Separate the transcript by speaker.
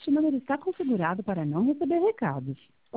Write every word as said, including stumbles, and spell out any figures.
Speaker 1: Este número está configurado para não receber recados.